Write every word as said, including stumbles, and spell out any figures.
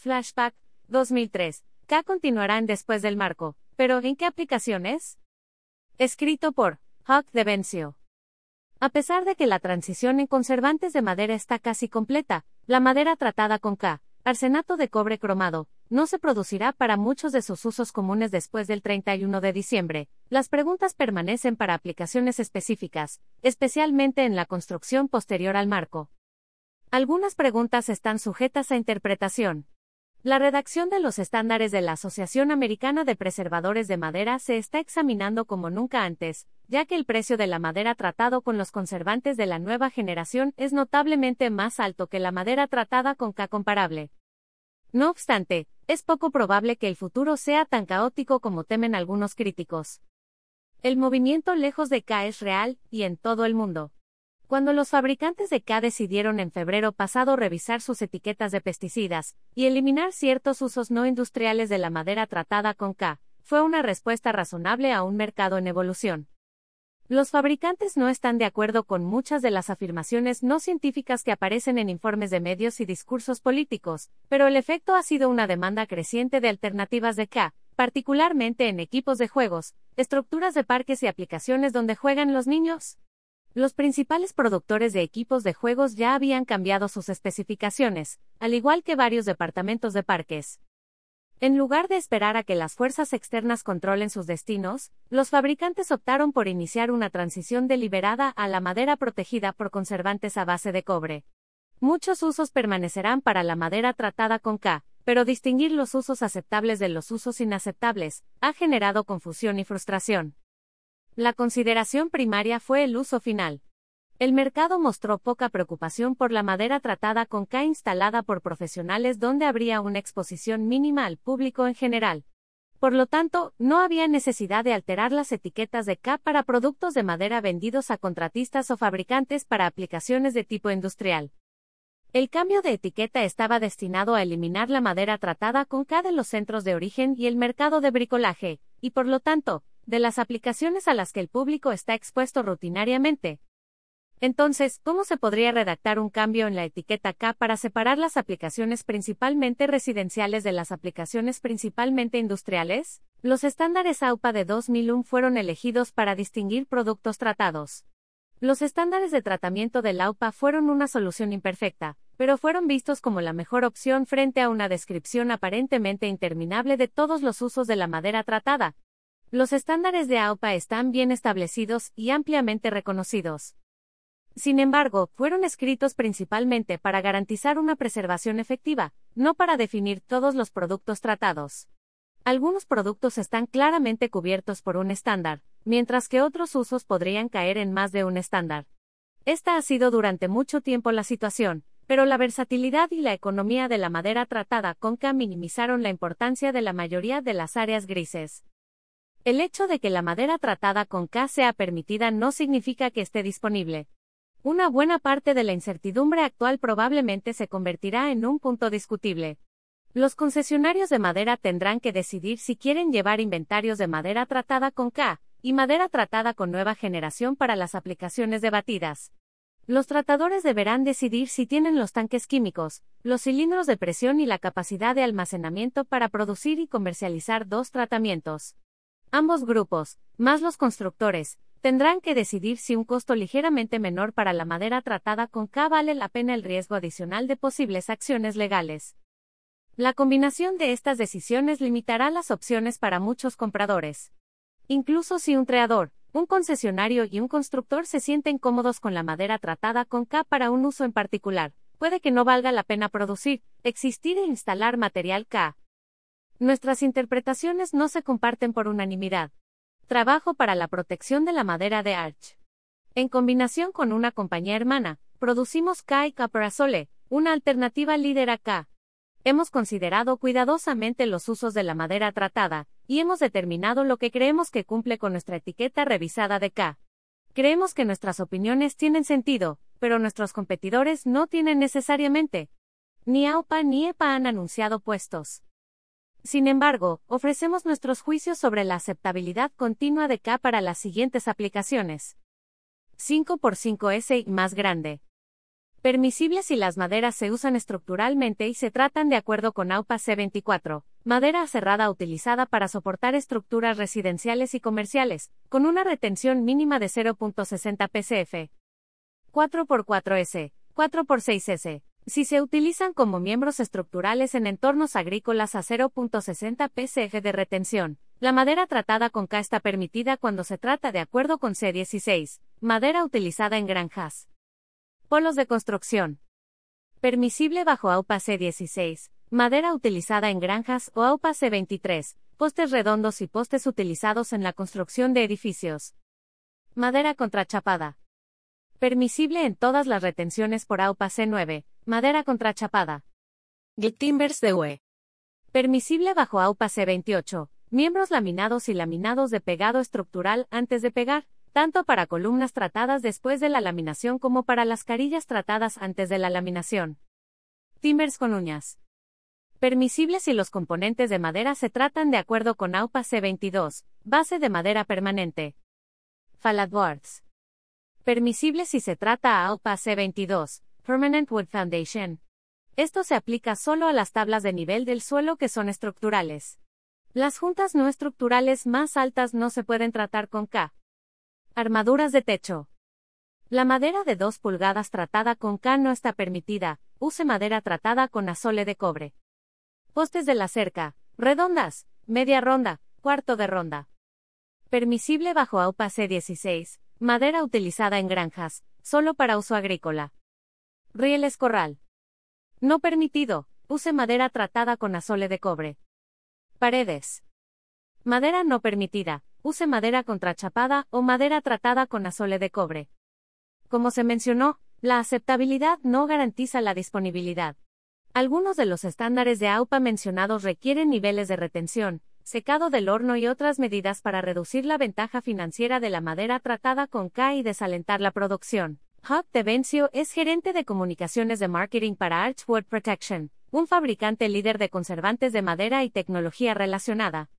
Flashback, dos mil tres. K continuarán después del marco, pero ¿en qué aplicaciones? Escrito por Hawk de Vencio. A pesar de que la transición en conservantes de madera está casi completa, la madera tratada con K, arsenato de cobre cromado, no se producirá para muchos de sus usos comunes después del treinta y uno de diciembre. Las preguntas permanecen para aplicaciones específicas, especialmente en la construcción posterior al marco. Algunas preguntas están sujetas a interpretación. La redacción de los estándares de la Asociación Americana de Preservadores de Madera se está examinando como nunca antes, ya que el precio de la madera tratado con los conservantes de la nueva generación es notablemente más alto que la madera tratada con K comparable. No obstante, es poco probable que el futuro sea tan caótico como temen algunos críticos. El movimiento lejos de K es real, y en todo el mundo. Cuando los fabricantes de K decidieron en febrero pasado revisar sus etiquetas de pesticidas y eliminar ciertos usos no industriales de la madera tratada con K, fue una respuesta razonable a un mercado en evolución. Los fabricantes no están de acuerdo con muchas de las afirmaciones no científicas que aparecen en informes de medios y discursos políticos, pero el efecto ha sido una demanda creciente de alternativas de K, particularmente en equipos de juegos, estructuras de parques y aplicaciones donde juegan los niños. Los principales productores de equipos de juegos ya habían cambiado sus especificaciones, al igual que varios departamentos de parques. En lugar de esperar a que las fuerzas externas controlen sus destinos, los fabricantes optaron por iniciar una transición deliberada a la madera protegida por conservantes a base de cobre. Muchos usos permanecerán para la madera tratada con K, pero distinguir los usos aceptables de los usos inaceptables ha generado confusión y frustración. La consideración primaria fue el uso final. El mercado mostró poca preocupación por la madera tratada con K instalada por profesionales donde habría una exposición mínima al público en general. Por lo tanto, no había necesidad de alterar las etiquetas de K para productos de madera vendidos a contratistas o fabricantes para aplicaciones de tipo industrial. El cambio de etiqueta estaba destinado a eliminar la madera tratada con K de los centros de origen y el mercado de bricolaje, y por lo tanto, de las aplicaciones a las que el público está expuesto rutinariamente. Entonces, ¿cómo se podría redactar un cambio en la etiqueta K para separar las aplicaciones principalmente residenciales de las aplicaciones principalmente industriales? Los estándares A U P A de dos mil uno fueron elegidos para distinguir productos tratados. Los estándares de tratamiento del A U P A fueron una solución imperfecta, pero fueron vistos como la mejor opción frente a una descripción aparentemente interminable de todos los usos de la madera tratada. Los estándares de A U P A están bien establecidos y ampliamente reconocidos. Sin embargo, fueron escritos principalmente para garantizar una preservación efectiva, no para definir todos los productos tratados. Algunos productos están claramente cubiertos por un estándar, mientras que otros usos podrían caer en más de un estándar. Esta ha sido durante mucho tiempo la situación, pero la versatilidad y la economía de la madera tratada con K minimizaron la importancia de la mayoría de las áreas grises. El hecho de que la madera tratada con K sea permitida no significa que esté disponible. Una buena parte de la incertidumbre actual probablemente se convertirá en un punto discutible. Los concesionarios de madera tendrán que decidir si quieren llevar inventarios de madera tratada con K y madera tratada con nueva generación para las aplicaciones debatidas. Los tratadores deberán decidir si tienen los tanques químicos, los cilindros de presión y la capacidad de almacenamiento para producir y comercializar dos tratamientos. Ambos grupos, más los constructores, tendrán que decidir si un costo ligeramente menor para la madera tratada con K vale la pena el riesgo adicional de posibles acciones legales. La combinación de estas decisiones limitará las opciones para muchos compradores. Incluso si un creador, un concesionario y un constructor se sienten cómodos con la madera tratada con K para un uso en particular, puede que no valga la pena producir, existir e instalar material K. Nuestras interpretaciones no se comparten por unanimidad. Trabajo para la protección de la madera de Arch. En combinación con una compañía hermana, producimos K y Caparasole, una alternativa líder a K. Hemos considerado cuidadosamente los usos de la madera tratada, y hemos determinado lo que creemos que cumple con nuestra etiqueta revisada de K. Creemos que nuestras opiniones tienen sentido, pero nuestros competidores no tienen necesariamente. Ni A U P A ni E P A han anunciado puestos. Sin embargo, ofrecemos nuestros juicios sobre la aceptabilidad continua de K para las siguientes aplicaciones. cinco por cinco S y más grande. Permisible si las maderas se usan estructuralmente y se tratan de acuerdo con A U P A C veinticuatro, madera aserrada utilizada para soportar estructuras residenciales y comerciales, con una retención mínima de cero punto sesenta P C F. cuatro por cuatro S, cuatro por seis S. Si se utilizan como miembros estructurales en entornos agrícolas a cero punto sesenta P C F de retención, la madera tratada con K está permitida cuando se trata de acuerdo con C dieciséis, madera utilizada en granjas. Polos de construcción. Permisible bajo A U P A C dieciséis, madera utilizada en granjas o A U P A C veintitrés, postes redondos y postes utilizados en la construcción de edificios. Madera contrachapada. Permisible en todas las retenciones por A U P A C nueve, madera contrachapada. Glit timbers de U E. Permisible bajo A U P A C veintiocho, miembros laminados y laminados de pegado estructural antes de pegar, tanto para columnas tratadas después de la laminación como para las carillas tratadas antes de la laminación. Timbers con uñas. Permisible si los componentes de madera se tratan de acuerdo con A U P A C veintidós, base de madera permanente. Fallatboards. Permisible si se trata a A U P A C veintidós, Permanent Wood Foundation. Esto se aplica solo a las tablas de nivel del suelo que son estructurales. Las juntas no estructurales más altas no se pueden tratar con K. Armaduras de techo. La madera de dos pulgadas tratada con K no está permitida, use madera tratada con azole de cobre. Postes de la cerca, redondas, media ronda, cuarto de ronda. Permisible bajo A U P A C dieciséis, madera utilizada en granjas, solo para uso agrícola. Rieles corral. No permitido, use madera tratada con azole de cobre. Paredes. Madera no permitida, use madera contrachapada o madera tratada con azole de cobre. Como se mencionó, la aceptabilidad no garantiza la disponibilidad. Algunos de los estándares de A U P A mencionados requieren niveles de retención, secado del horno y otras medidas para reducir la ventaja financiera de la madera tratada con K y desalentar la producción. Hugh DeVencio es gerente de comunicaciones de marketing para Arch Wood Protection, un fabricante líder de conservantes de madera y tecnología relacionada.